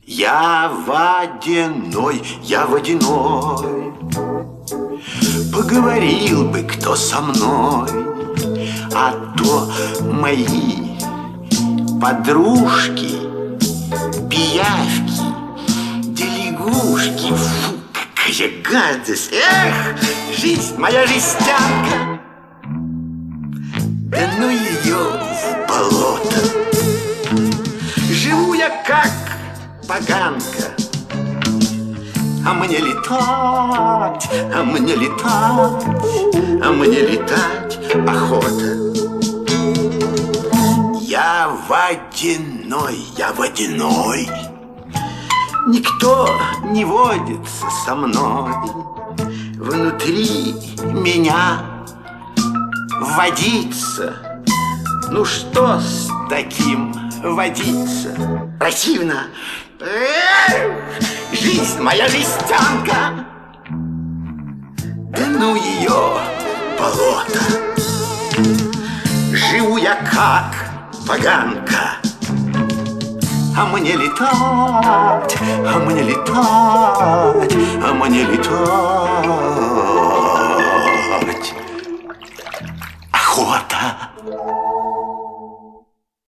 Я водяной, я водяной. Поговорил бы кто со мной, а то мои подружки, пиявки, да лягушки. Фу, какая гадость! Эх, жизнь моя жестянка! Да ну ее в болото! Живу я как поганка, а мне летать, а мне летать, а мне летать охота. Я водяной, я водяной. Никто не водится со мной. Внутри меня водиться. Ну что с таким водиться? Противно. Жизнь моя жестянка. Да ну ее болото. Живу я как поганка, а мне летать, а мне летать, а мне летать.